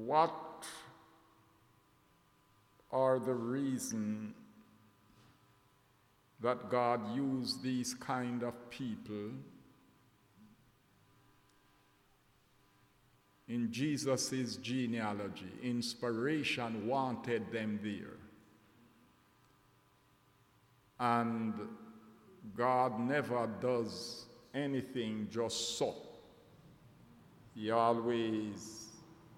what are the reasons that God used these kind of people in Jesus' genealogy? Inspiration wanted them there. And God never does anything just so. He always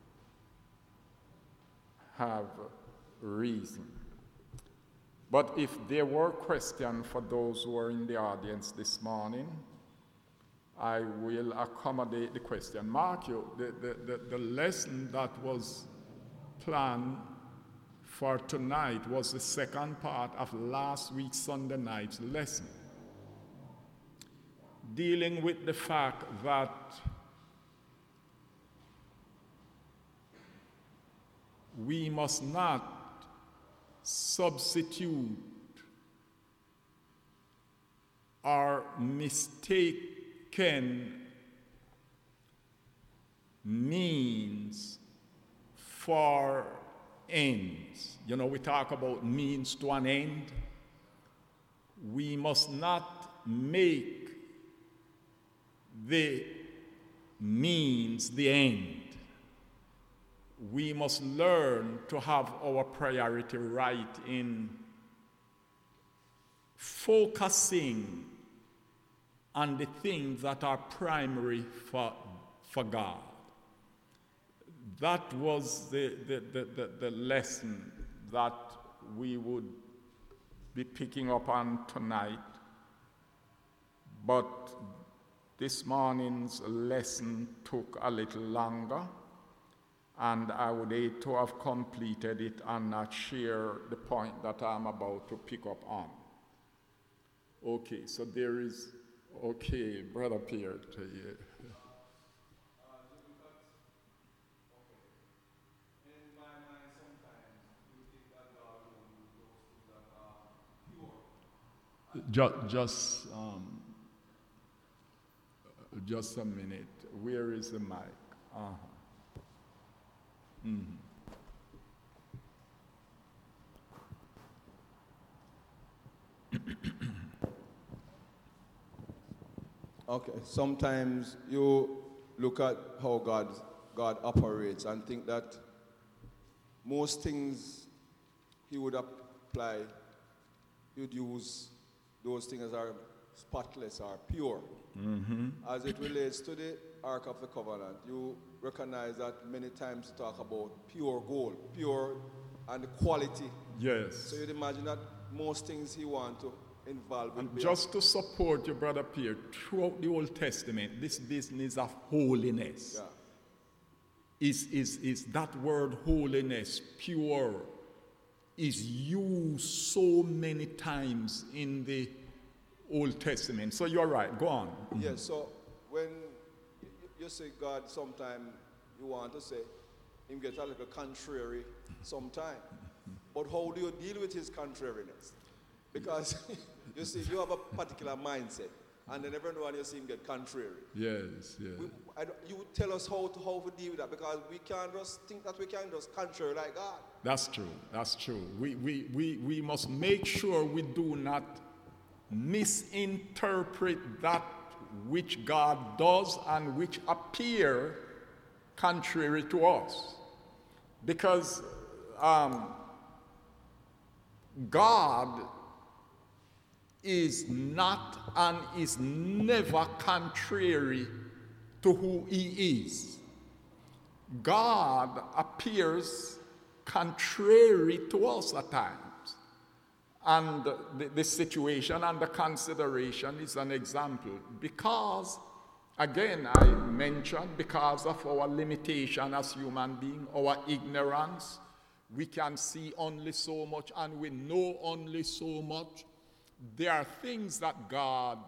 have reason. But if there were questions for those who are in the audience this morning, I will accommodate the question. Mark, the lesson that was planned for tonight was the second part of last week's Sunday night's lesson, dealing with the fact that we must not substitute or mistaken means for ends. You know, we talk about means to an end. We must not make the means the end. We must learn to have our priority right in focusing on the things that are primary for God. That was the lesson that we would be picking up on tonight. But this morning's lesson took a little longer, and I would hate to have completed it and not share the point that I'm about to pick up on. Okay, so there is, okay, Brother Pierre. Just a minute. Where is the mic? Mm-hmm. Okay, sometimes you look at how God operates and think that most things he would apply, he would use those things as are spotless or pure. Mm-hmm. As it relates to the Ark of the Covenant, you recognize that many times you talk about pure gold, pure and the quality. Yes. So you'd imagine that most things he wants to involve in. And just to support your Brother Pierre, throughout the Old Testament, this business of holiness is that word holiness, pure, is used so many times in the Old Testament. So you're right, go on. Yes, so when you say God, sometimes you want to say him get a little contrary sometime. But how do you deal with his contrariness? Because you see, you have a particular mindset, and then everyone you see him get contrary. Yes, yes. You tell us how to deal with that, because we can't just think that we can just contrary like God. That's true, that's true. We must make sure we do not misinterpret that which God does and which appear contrary to us. Because God is not and is never contrary to who he is. God appears contrary to us at times. And the situation and the consideration is an example. Because, again, I mentioned, because of our limitation as human beings, our ignorance, we can see only so much and we know only so much. There are things that God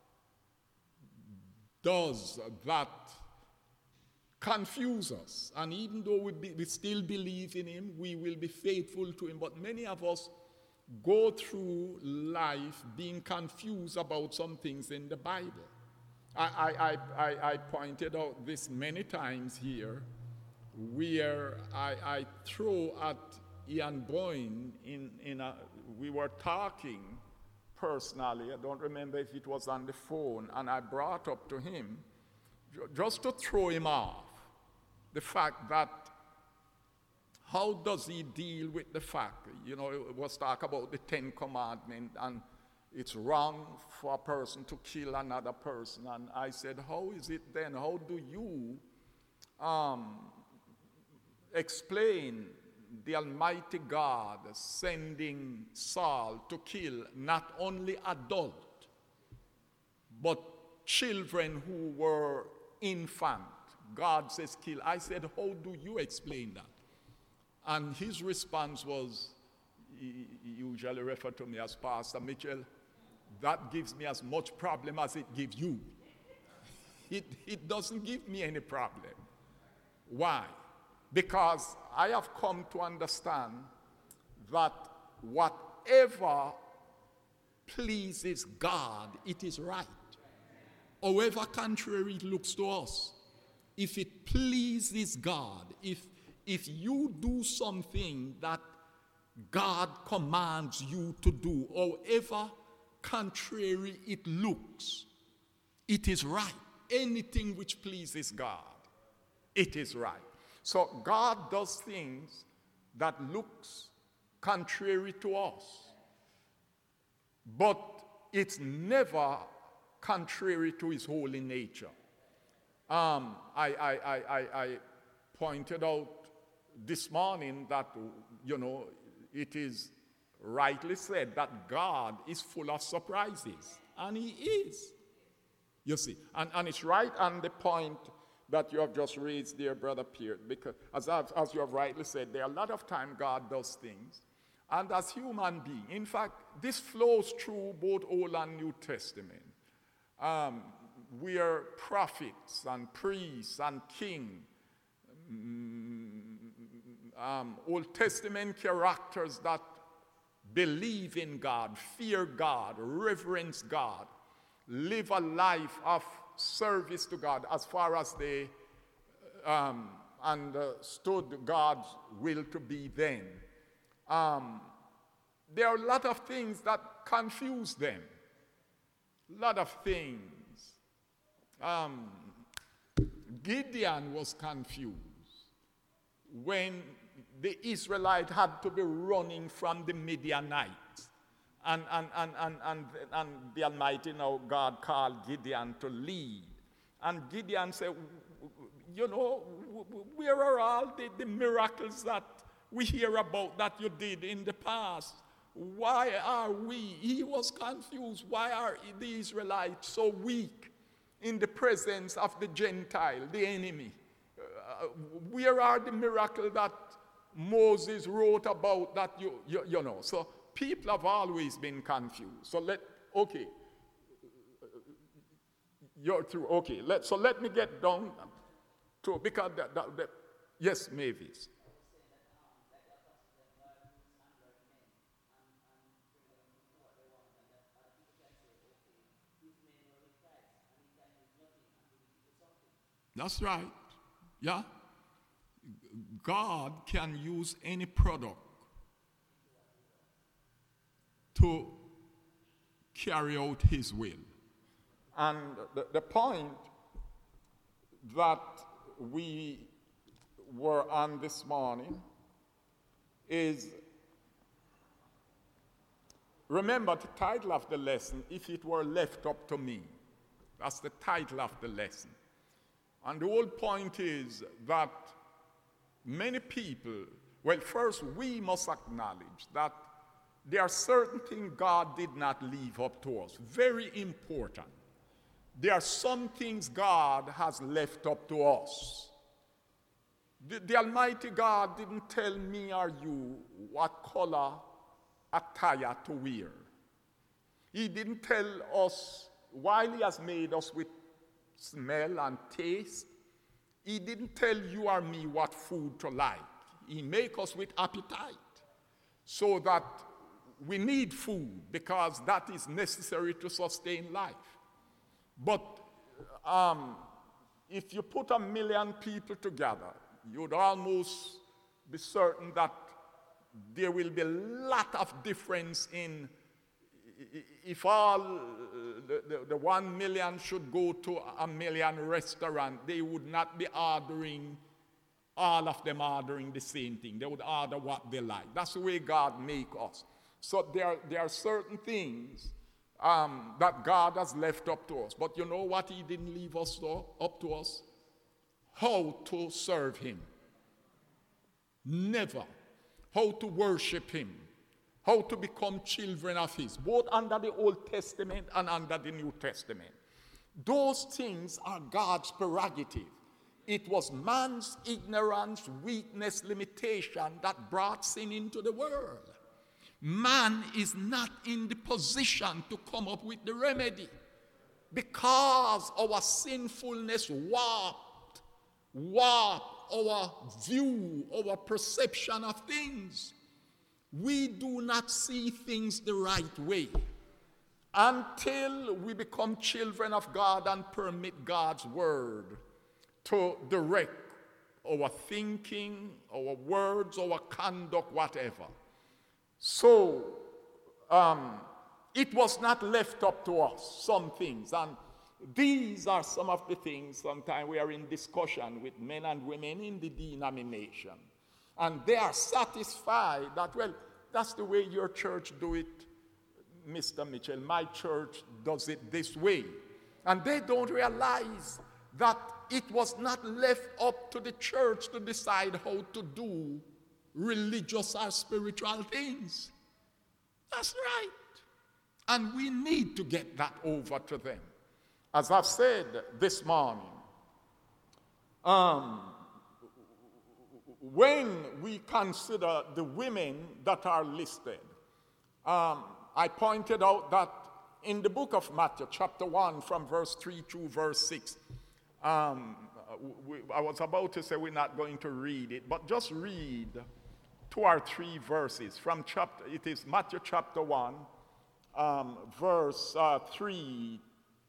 does that confuse us. And even though we still believe in him, we will be faithful to him. But many of us go through life being confused about some things in the Bible. I pointed out this many times here, where I throw at Ian Boyne we were talking personally. I don't remember if it was on the phone, and I brought up to him, just to throw him off, the fact that how does he deal with the fact, it was talk about the 10 Commandments, and it's wrong for a person to kill another person. And I said, how is it then? How do you explain the Almighty God sending Saul to kill not only adults, but children who were infant? God says kill. I said, how do you explain that? And his response was, he usually referred to me as Pastor Mitchell, that gives me as much problem as it gives you. It doesn't give me any problem. Why? Because I have come to understand that whatever pleases God, it is right. However contrary it looks to us, if it pleases God, if you do something that God commands you to do, however contrary it looks, it is right. Anything which pleases God, it is right. So God does things that looks contrary to us, but it's never contrary to his holy nature. I pointed out this morning that, it is rightly said that God is full of surprises, and he is. You see, and it's right on the point that you have just raised there, Brother Pierre, because as you have rightly said, there are a lot of times God does things, and as human beings, in fact, this flows through both Old and New Testament. We are prophets and priests and kings, Old Testament characters that believe in God, fear God, reverence God, live a life of service to God as far as they understood God's will to be then. There are a lot of things that confuse them. A lot of things. Gideon was confused when the Israelites had to be running from the Midianites. And the Almighty God called Gideon to lead. And Gideon said, where are all the miracles that we hear about that you did in the past? Why are we? He was confused. Why are the Israelites so weak in the presence of the Gentile, the enemy? Where are the miracles that Moses wrote about that you know? So people have always been confused. So you're through. Okay, let me get down to, because yes, Mavis. That's right. Yeah. God can use any product to carry out his will. And the point that we were on this morning is, remember the title of the lesson, If It Were Left Up to Me. That's the title of the lesson. And the whole point is that many people, well, first we must acknowledge that there are certain things God did not leave up to us. Very important. There are some things God has left up to us. The Almighty God didn't tell me or you what color attire to wear. He didn't tell us, while he has made us with smell and taste, he didn't tell you or me what food to like. He make us with appetite, so that we need food because that is necessary to sustain life. But if you put 1 million people together, you'd almost be certain that there will be a lot of difference in if all the 1 million should go to a million restaurant, they would not be ordering, all of them ordering the same thing. They would order what they like. That's the way God make us. So there are certain things that God has left up to us. But you know what he didn't leave us up to us? How to serve him. Never. How to worship him. How to become children of his, both under the Old Testament and under the New Testament. Those things are God's prerogative. It was man's ignorance, weakness, limitation that brought sin into the world. Man is not in the position to come up with the remedy because our sinfulness warped our view, our perception of things. We do not see things the right way until we become children of God and permit God's word to direct our thinking, our words, our conduct, whatever. So, it was not left up to us, some things. And these are some of the things sometimes we are in discussion with men and women in the denomination. And they are satisfied that, well, that's the way your church do it, Mr. Mitchell. My church does it this way. And they don't realize that it was not left up to the church to decide how to do religious or spiritual things. That's right. And we need to get that over to them. As I've said this morning, when we consider the women that are listed, I pointed out that in the book of Matthew, chapter 1, from verse 3 to verse 6, I was about to say we're not going to read it, but just read 2 or 3 verses from it is Matthew chapter 1, verse 3.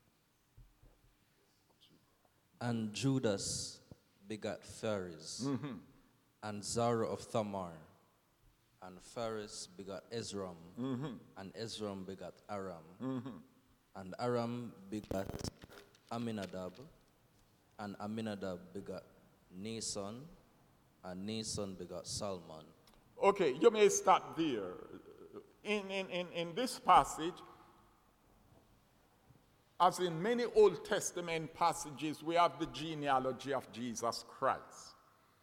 And Judas begat Phares, and Zara of Thamar, and Phares begat Ezram, and Ezram begat Aram, and Aram begat Aminadab, and Aminadab begat Nason, and Nason begat Salmon. Okay, you may stop there. In this passage, as in many Old Testament passages, we have the genealogy of Jesus Christ.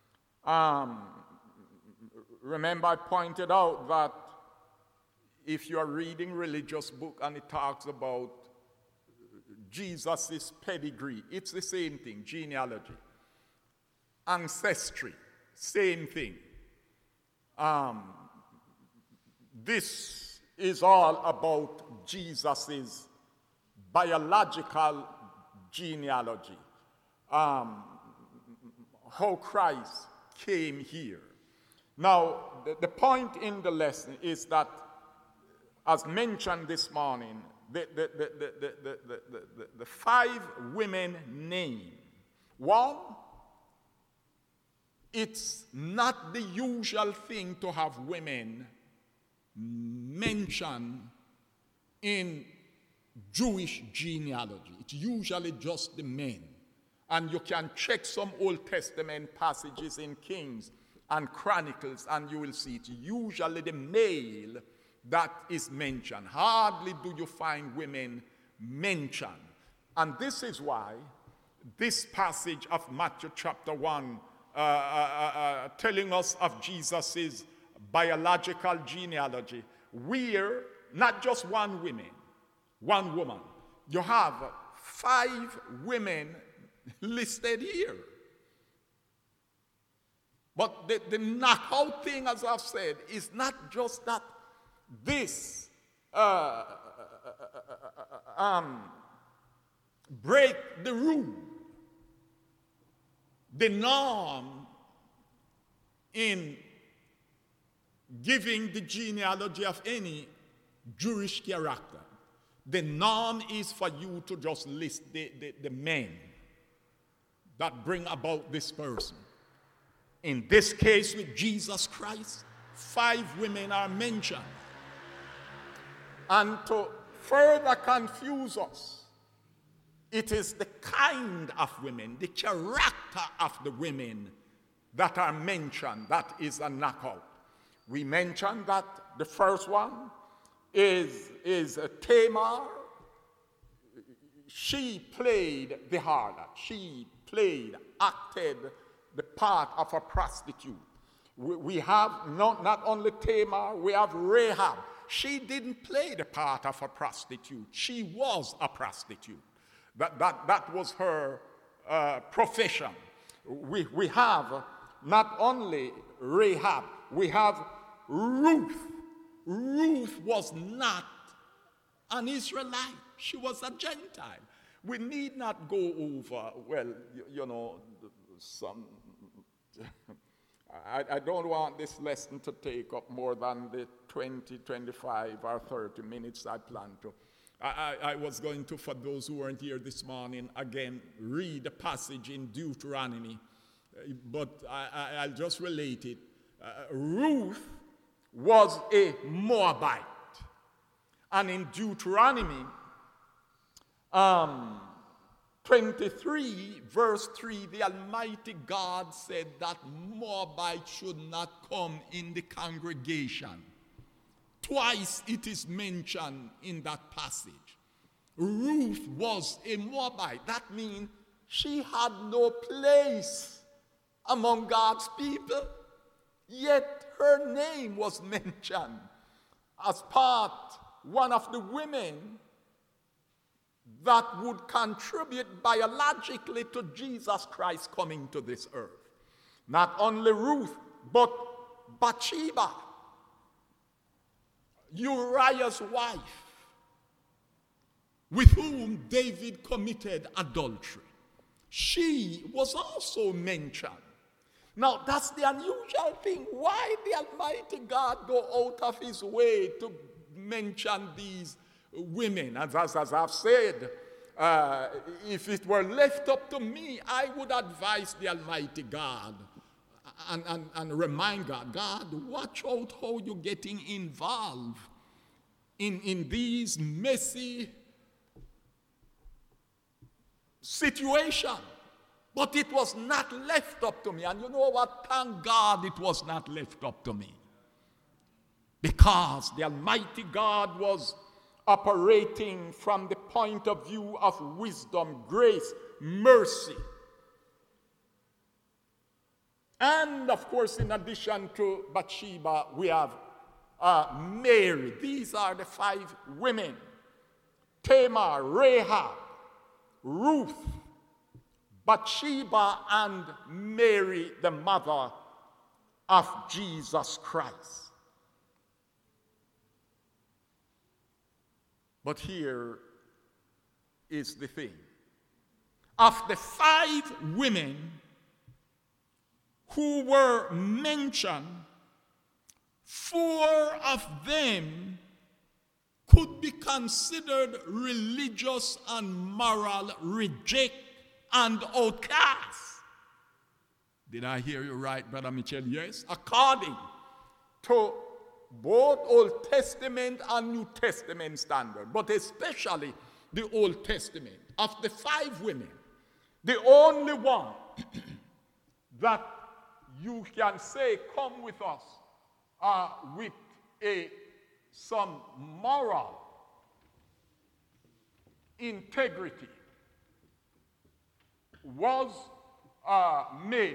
Remember, I pointed out that if you are reading religious book and it talks about Jesus' pedigree, it's the same thing, genealogy. Ancestry, same thing. This is all about Jesus' biological genealogy. How Christ came here. Now, the point in the lesson is that, as mentioned this morning, the 5 women named. One, it's not the usual thing to have women mentioned in Jewish genealogy. It's usually just the men. And you can check some Old Testament passages in Kings and Chronicles, and you will see it's usually the male that is mentioned. Hardly do you find women mentioned. And this is why this passage of Matthew chapter 1 telling us of Jesus' biological genealogy, where not just one woman. You have 5 women listed here. But the knockout thing, as I've said, is not just that this break the rule, the norm in giving the genealogy of any Jewish character. The norm is for you to just list the men that bring about this person. In this case with Jesus Christ, 5 women are mentioned. And to further confuse us, it is the kind of women, the character of the women that are mentioned that is a knockout. We mentioned that the first one is Tamar. She played the harlot. She acted the part of a prostitute. We have not only Tamar, we have Rahab. She didn't play the part of a prostitute. She was a prostitute. That was her profession. We have not only Rahab, we have Ruth. Ruth was not an Israelite. She was a Gentile. We need not go over, well, you know, some... I don't want this lesson to take up more than the 20, 25, or 30 minutes I plan to. I was going to, for those who weren't here this morning, again, read a passage in Deuteronomy, but I'll just relate it. Ruth was a Moabite. And in Deuteronomy 23, verse 3, the Almighty God said that Moabite should not come in the congregation. Twice it is mentioned in that passage. Ruth was a Moabite. That means she had no place among God's people. Yet her name was mentioned as one of the women that would contribute biologically to Jesus Christ coming to this earth. Not only Ruth, but Bathsheba, Uriah's wife, with whom David committed adultery. She was also mentioned. Now, that's the unusual thing. Why the Almighty God go out of his way to mention these women? As I've said, if it were left up to me, I would advise the Almighty God and remind God, watch out how you're getting involved in these messy situations. But it was not left up to me. And you know what? Thank God it was not left up to me. Because the Almighty God was operating from the point of view of wisdom, grace, mercy. And of course, in addition to Bathsheba, we have Mary. These are the 5 women: Tamar, Rahab, Ruth, Bathsheba, and Mary, the mother of Jesus Christ. But here is the thing. Of the 5 women who were mentioned, 4 of them could be considered religious and moral reject and outcast. Did I hear you right, Brother Mitchell? Yes. According to both Old Testament and New Testament standard, but especially the Old Testament. Of the 5 women, the only one that you can say come with us with some moral integrity was Mary.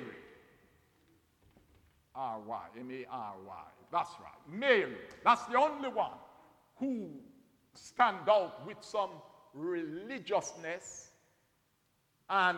R-Y, M-A-R-Y. That's right, Mary. That's the only one who stand out with some religiousness and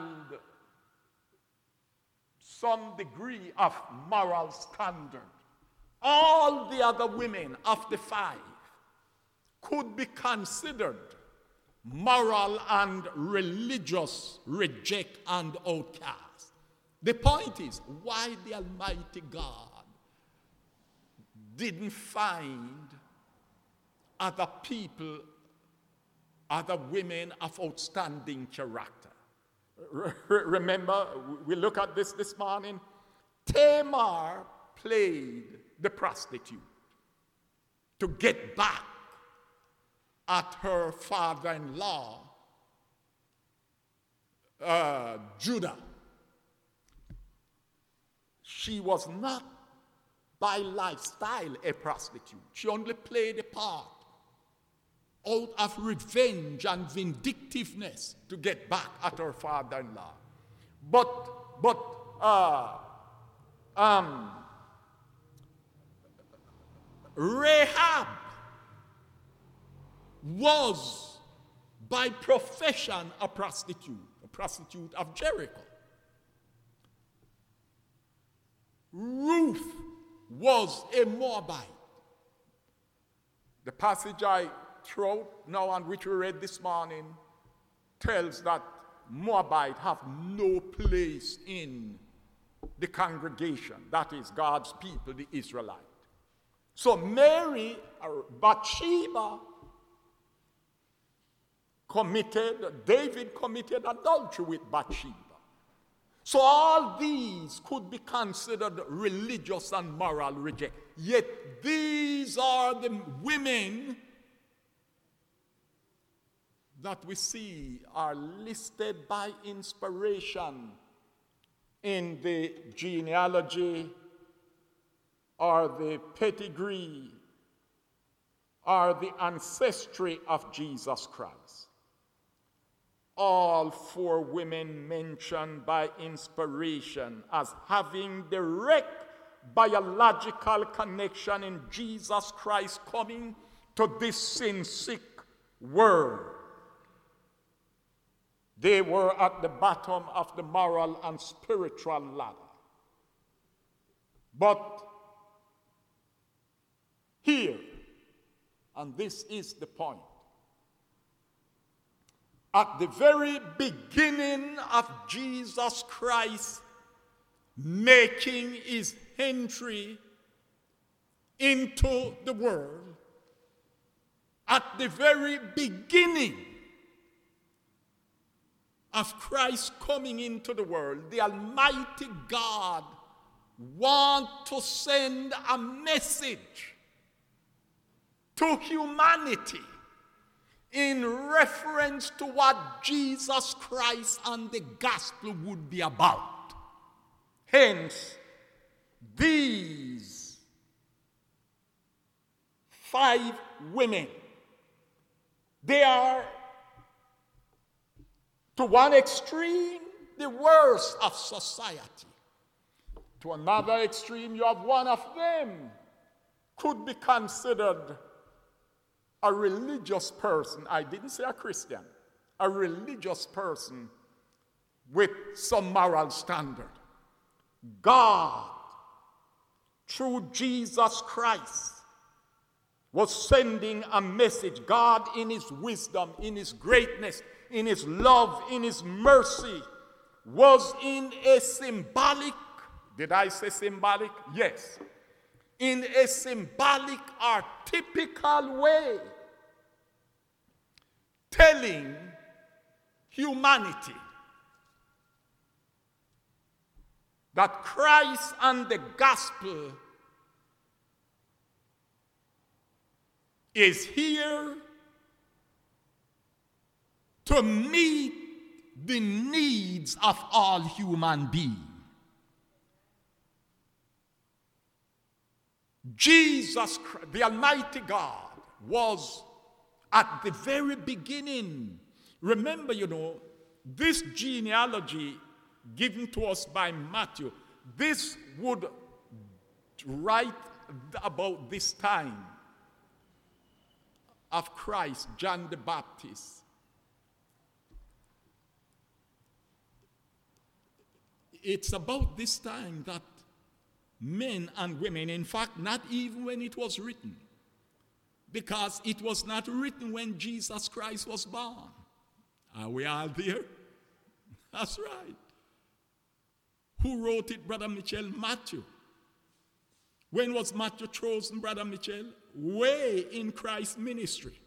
some degree of moral standard. All the other women of the 5 could be considered moral and religious reject and outcast. The point is, why the Almighty God didn't find other people, other women of outstanding character. Remember, we look at this morning. Tamar played the prostitute to get back at her father-in-law, Judah. She was not by lifestyle a prostitute. She only played a part out of revenge and vindictiveness to get back at her father-in-law. But Rahab was by profession a prostitute of Jericho. Ruth was a Moabite. The passage I throw now and which we read this morning tells that Moabite have no place in the congregation, that is God's people, the Israelites. So Mary, or Bathsheba, David committed adultery with Bathsheba. So all these could be considered religious and moral reject. Yet these are the women that we see are listed by inspiration in the genealogy or the pedigree or the ancestry of Jesus Christ. All four women mentioned by inspiration as having direct biological connection in Jesus Christ coming to this sin-sick world. They were at the bottom of the moral and spiritual ladder. But here, and this is the point, at the very beginning of Jesus Christ making his entry into the world, at the very beginning of Christ coming into the world, the Almighty God wants to send a message to humanity in reference to what Jesus Christ and the gospel would be about. Hence, these 5 women, they are, to one extreme, the worst of society. To another extreme, you have one of them could be considered a religious person. I didn't say a Christian. A religious person with some moral standard. God, through Jesus Christ, was sending a message. God, in his wisdom, in his greatness, in his love, in his mercy, was in a symbolic, did I say symbolic? Yes. In a symbolic or typical way, telling humanity that Christ and the gospel is here to meet the needs of all human beings. Jesus Christ, the Almighty God, was at the very beginning. Remember, this genealogy given to us by Matthew, this would write about this time of Christ, John the Baptist. It's about this time that men and women, in fact, not even when it was written, because it was not written when Jesus Christ was born. Are we all there? That's right. Who wrote it, Brother Mitchell? Matthew. When was Matthew chosen, Brother Mitchell? Way in Christ's ministry.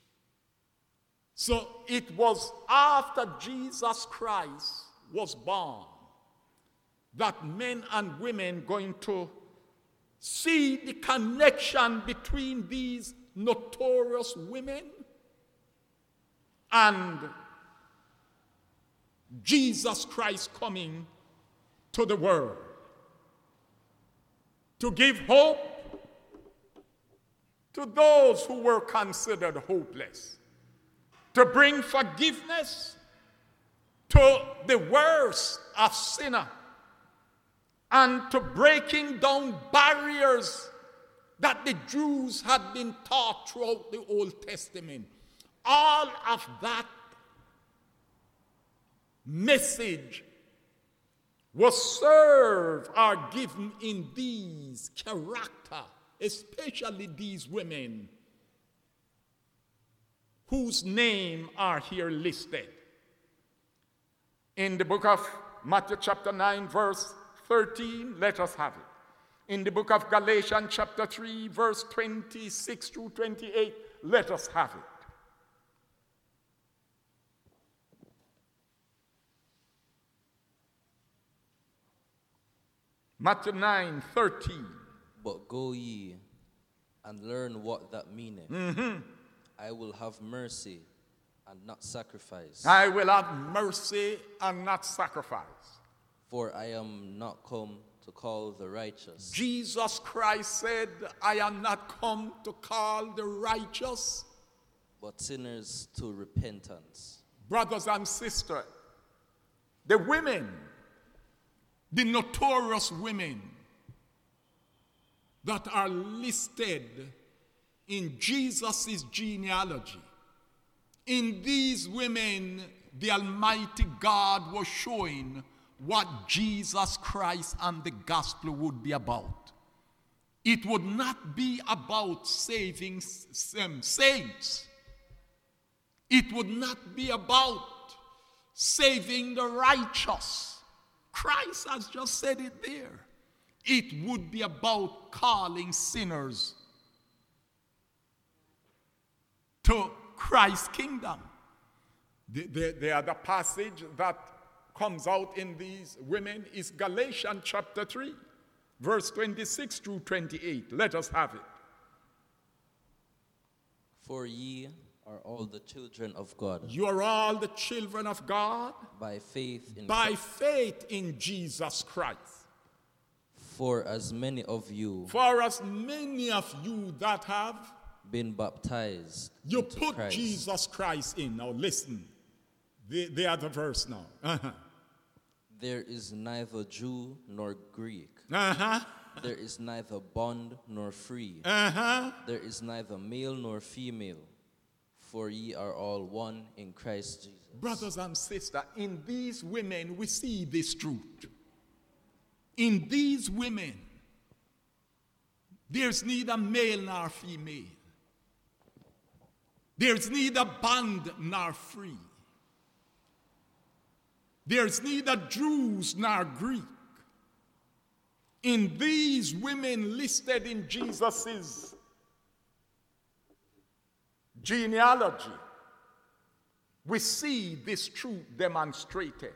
So it was after Jesus Christ was born that men and women going to see the connection between these notorious women and Jesus Christ coming to the world to give hope to those who were considered hopeless, to bring forgiveness to the worst of sinner, and to breaking down barriers that the Jews had been taught throughout the Old Testament. All of that message was served or given in these character, especially these women whose name are here listed. In the book of Matthew chapter 9 verse 13, let us have it. In the book of Galatians chapter 3 verse 26 through 28, let us have it. Matthew 9:13. But go ye and learn what that meaneth. I will have mercy and not sacrifice. I will have mercy and not sacrifice. For I am not come to call the righteous. Jesus Christ said, I am not come to call the righteous, but sinners to repentance. Brothers and sisters, the women, the notorious women that are listed in Jesus' genealogy, in these women, the Almighty God was showing what Jesus Christ and the gospel would be about. It would not be about saving saints. It would not be about saving the righteous. Christ has just said it there. It would be about calling sinners to Christ's kingdom. The other passage that comes out in these women is Galatians chapter 3, verse 26 through 28. Let us have it. For ye are all the children of God. You are all the children of God By faith in Jesus Christ. For as many of you For as many of you that have, been baptized you into put Christ, Jesus Christ in. Now listen, the other verse now. there is neither Jew nor Greek. Uh-huh. There is neither bond nor free. Uh-huh. There is neither male nor female. For ye are all one in Christ Jesus. Brothers and sisters, in these women we see this truth. In these women, there's neither male nor female. There's neither bond nor free. There's neither Jews nor Greek. In these women listed in Jesus' genealogy, we see this truth demonstrated.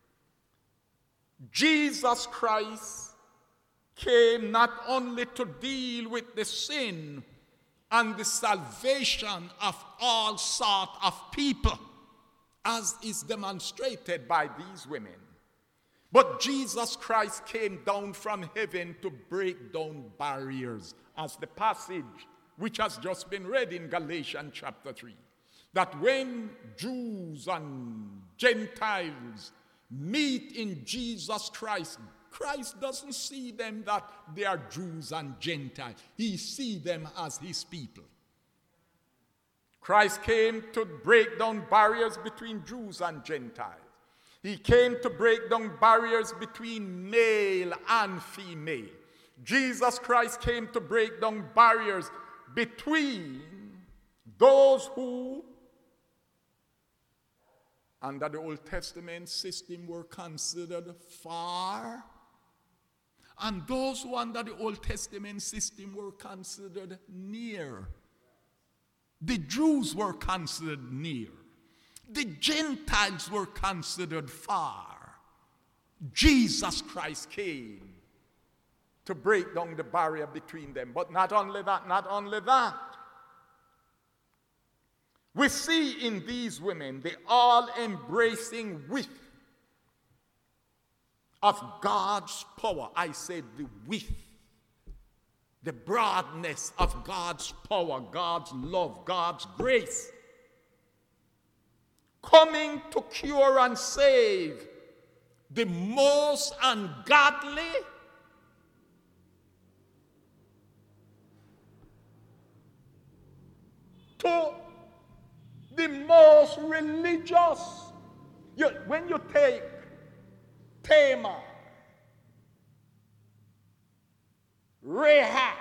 Jesus Christ came not only to deal with the sin and the salvation of all sort of people, as is demonstrated by these women, but Jesus Christ came down from heaven to break down barriers, as the passage which has just been read in Galatians chapter 3, that when Jews and Gentiles meet in Jesus Christ, Christ doesn't see them that they are Jews and Gentiles. He sees them as his people. Christ came to break down barriers between Jews and Gentiles. He came to break down barriers between male and female. Jesus Christ came to break down barriers between those who, under the Old Testament system, were considered far, and those who under the Old Testament system were considered near. The Jews were considered near. The Gentiles were considered far. Jesus Christ came to break down the barrier between them. But not only that. We see in these women the all-embracing width of God's power. I said the width, the broadness of God's power, God's love, God's grace, coming to cure and save the most ungodly, to the most religious. When you take Tamar, Rahab,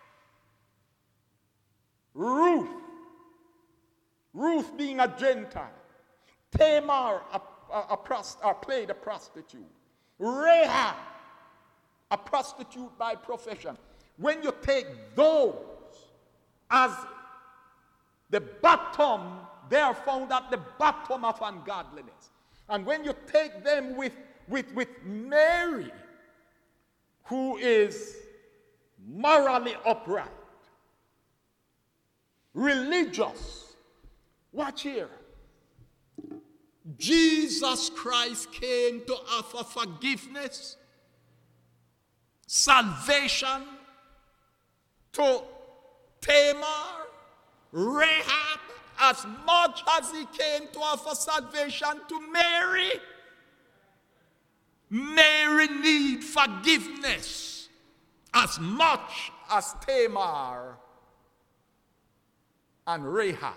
Ruth being a Gentile, Tamar played a prostitute, Rahab a prostitute by profession. When you take those as the bottom, they are found at the bottom of ungodliness. And when you take them with Mary, who is morally upright, religious, watch here. Jesus Christ came to offer forgiveness, salvation to Tamar, Rahab, as much as he came to offer salvation to Mary. Mary needs forgiveness as much as Tamar and Rahab.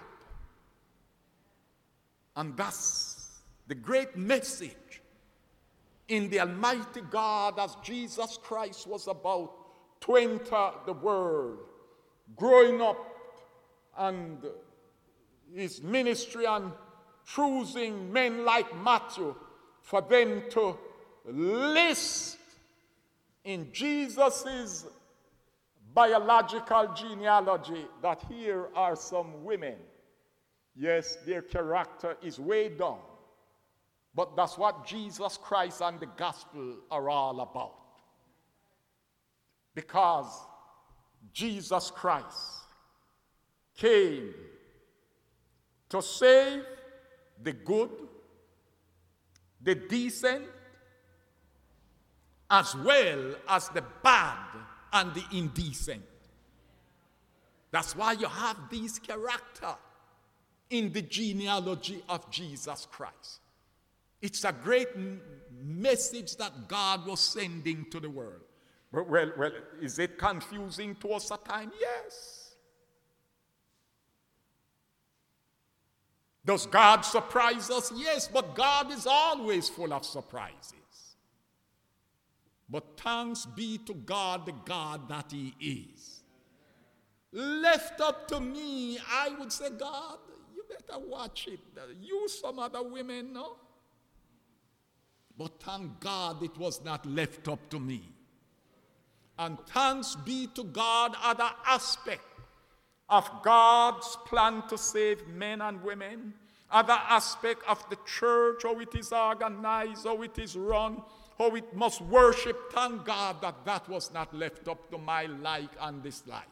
And that's the great message in the Almighty God as Jesus Christ was about to enter the world, growing up, and his ministry and choosing men like Matthew for them to list in Jesus' biological genealogy that here are some women. Yes, their character is way down, but that's what Jesus Christ and the gospel are all about. Because Jesus Christ came to save the good, the decent, as well as the bad and the indecent. That's why you have these characters in the genealogy of Jesus Christ. It's a great message that God was sending to the world. Well, is it confusing to us at times? Yes. Does God surprise us? Yes, but God is always full of surprises. But thanks be to God, the God that he is. Left up to me, I would say, God, you better watch it. Use some other women, no? But thank God it was not left up to me. And thanks be to God, other aspect of God's plan to save men and women, other aspect of the church, how it is organized, how it is run, how it must worship. Thank God that that was not left up to my like and dislike.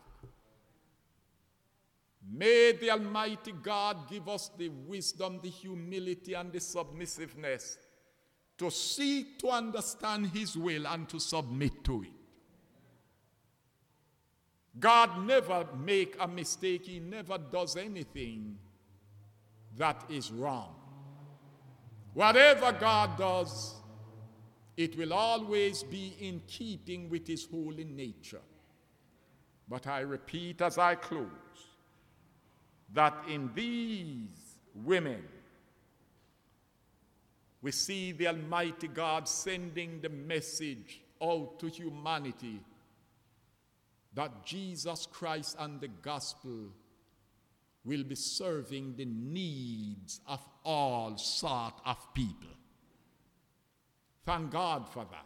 May the Almighty God give us the wisdom, the humility, and the submissiveness to seek to understand his will and to submit to it. God never makes a mistake. He never does anything that is wrong. Whatever God does, it will always be in keeping with his holy nature. But I repeat as I close, that in these women, we see the Almighty God sending the message out to humanity that Jesus Christ and the gospel will be serving the needs of all sort of people. Thank God for that.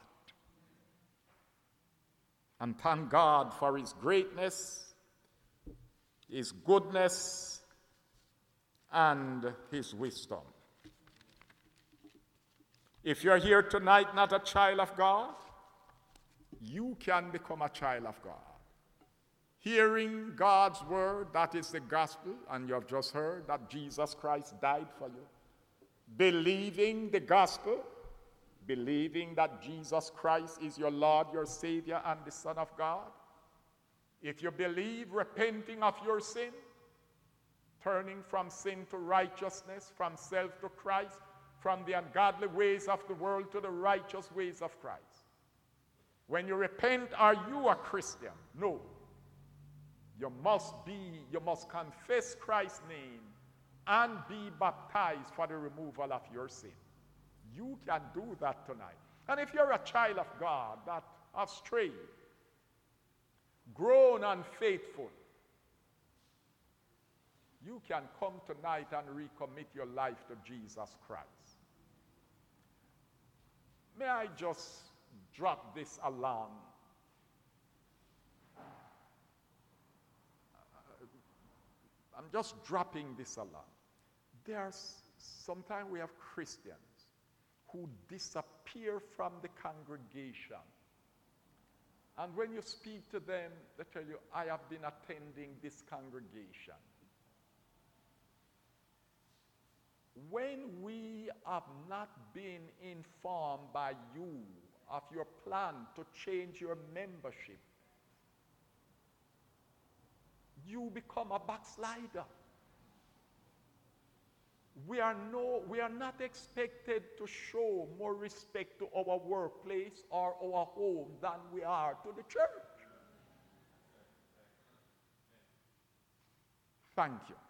And thank God for his greatness, his goodness, and his wisdom. If you're here tonight not a child of God, you can become a child of God. Hearing God's word, that is the gospel, and you have just heard that Jesus Christ died for you. Believing the gospel, believing that Jesus Christ is your Lord, your Savior, and the Son of God. If you believe, repenting of your sin, turning from sin to righteousness, from self to Christ, from the ungodly ways of the world to the righteous ways of Christ. When you repent, are you a Christian? No. You must confess Christ's name and be baptized for the removal of your sin. You can do that tonight. And if you're a child of God that has strayed, grown unfaithful, you can come tonight and recommit your life to Jesus Christ. May I just drop this along? I'm just dropping this along. Sometimes we have Christians who disappear from the congregation. And when you speak to them, they tell you, I have been attending this congregation. When we have not been informed by you of your plan to change your membership, you become a backslider. We are not expected to show more respect to our workplace or our home than we are to the church. Thank you.